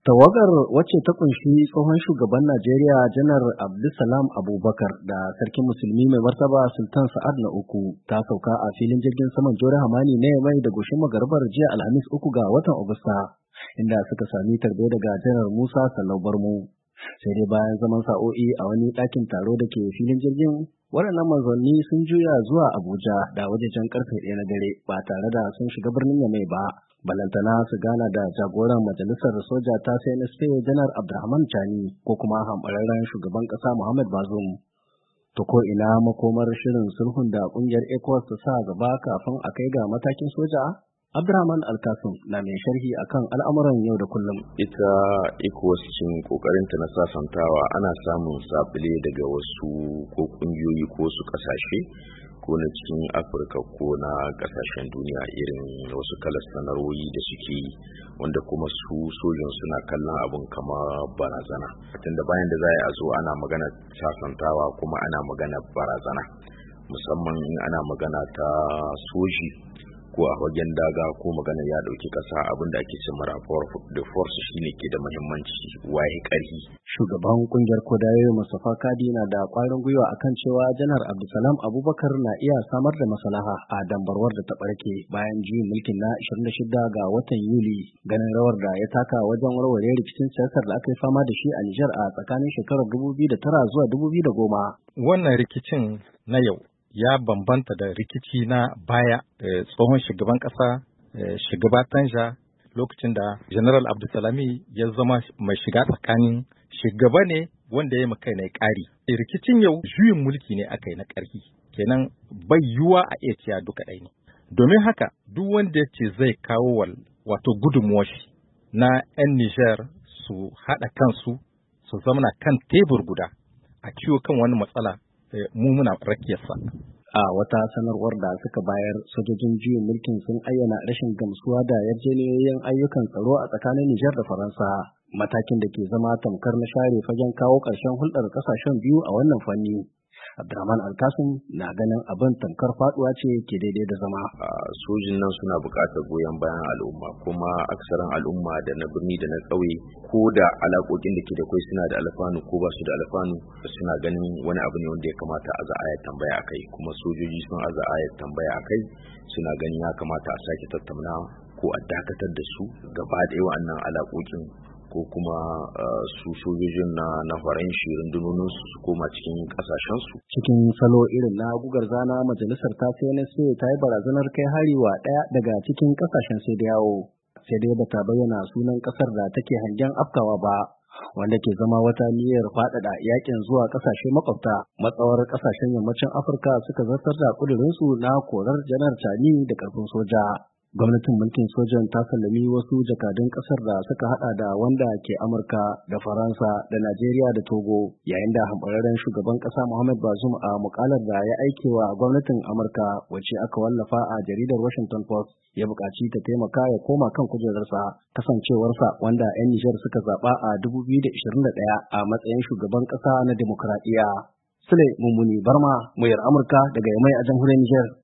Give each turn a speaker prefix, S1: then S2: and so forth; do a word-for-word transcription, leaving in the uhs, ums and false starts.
S1: Tawagar wacce ta kunshi tsohon shugaban Najeriya Janar Abdulsalam Abubakar da sarkin musulmi mai martaba Sultan Sa'ad na uku ta sauka a filin jirgin saman Jore Hamani na mai da goshin magarbar jiya Alhamis uku ga watan Agusta, inda suka sami tarbe daga Janar Musa Sallau Barmo. Sai dai bayan zaman sa'o'i a wani ɗakin taro da ke filin jirgin, waɗannan manzanni sun juya zuwa Abuja da wajejen karfe ɗaya na dare ba tare da sun shiga birnin Yamai ba. Balantana su gana da jagoran majalisar soja ta C N S P Janar Abdurrahman Chani ko kuma hamɓararren shugaban ƙasa Muhammad Bazoum. To ko ina makomar shirin sulhun da ƙungiyar ECOWAS ta sa gaba kafin a kai ga matakin soja? Abdurrahman Alkasim na mai sharhi akan al'amuran yau da kullum.
S2: Ita ECOWAS cikin kokarinta na sasantawa ana samun sabile daga wasu ko ƙungiyoyi ko su ƙasashe ko na cikin Afirka ko na kasashen duniya, irin wasu kalar sanarwoyi da suke yi wanda kuma su sojin suna kallon abun kama barazana, tunda bayan da za a zo ana magana sasantawa kuma ana magana barazana, musamman in ana magana ta soji ko a wajen daga ko magana ya dauki kasa, abin da ake cin rapport de force shine ke da muhimmanci, waye karhi.
S1: Shugaban kungiyar Kodayo Mustafa Kadi na da kwarin gwiwa akan cewa Janar Abdulsalam Abubakar na iya samar da maslaha a dambarwar da ta barke bayan juyin mulkin na ashirin da shida ga watan Yuli, ganin rawar da ya taka wajen warware rikicin siyasar da aka yi fama da shi a Nijar a tsakanin shekarar dubu biyu da tara zuwa dubu biyu da goma.
S3: Wannan rikicin na yau ya bambanta da rikici na baya, tsohon shugaban ƙasa shugaba Tanja lokacin da General Abdulsalami ya zama mai shiga tsakanin shugaba ne wanda ya makai na ƙari. Rikicin yau juyin mulki ne aka yi na ƙarfi, kenan bai yiwuwa a iya ciya duka ɗaya ne. Domin haka duk wanda ya ce zai kawo wal wato gudunmuwar shi na 'yan Nijar su haɗa kansu su zamana kan tebur guda a ciwo kan wani matsala, mu muna rakiyarsa.
S1: A wata sanarwar da suka bayar, sojojin juyin mulkin sun ayyana rashin gamsuwa da yarjejeniyoyin ayyukan tsaro a tsakanin Nijar da Faransa, matakin da ke zama tamkar na share fagen kawo ƙarshen hulɗar ƙasashen biyu a wannan fanni. Abdurrahman Alkasim na ganin abin tamkar faduwa ce ke daidai da zama.
S2: Sojin nan suna buƙatar goyon bayan al'umma, kuma aksarin al'umma da na birni da na ƙauye ko da alaƙoƙin da ke da kwai suna da alfanu ko ba su da alfanu, suna ganin wani abu ne wanda ya kamata a za a tambaya a kai, kuma sojoji sun aza a tambaya a kai, suna ganin ya kamata a sake tattauna ko a dakatar da su gaba ɗaya wa'annan alaƙoƙin, ko kuma su sojojin na na faranshi rundunonin su su koma cikin kasashensu.
S1: Cikin salo irin na gugar zana, majalisar ta C N S P ta yi barazanar kai hari wa ɗaya daga cikin kasashen sai da yawo, sai dai bata bayyana sunan kasar da take hangen afkawa ba, wanda ke zama wata niyyar faɗaɗa yakin zuwa kasashe makwabta, matsawar kasashen yammacin Afirka suka zartar da kudurinsu na korar Janar Chani da karfin soja. Gwamnatin mulkin sojan ta sallami wasu jakadun kasar da suka hada da wanda ke Amurka da Faransa da Najeriya da Togo, yayin da hamɓararren shugaban ƙasa Muhammad Bazoum a mukalar da ya aike wa gwamnatin Amurka wacce aka wallafa a jaridar Washington Post ya buƙaci ta taimaka ya koma kan kujerarsa, kasancewarsa wanda 'yan Nijar suka zaɓa a dubu biyu da ashirin da ɗaya a matsayin shugaban ƙasa na demokradiyya. Sule Mummuni Barma, muryar Amurka daga Yamai a jamhuriyar Nijar.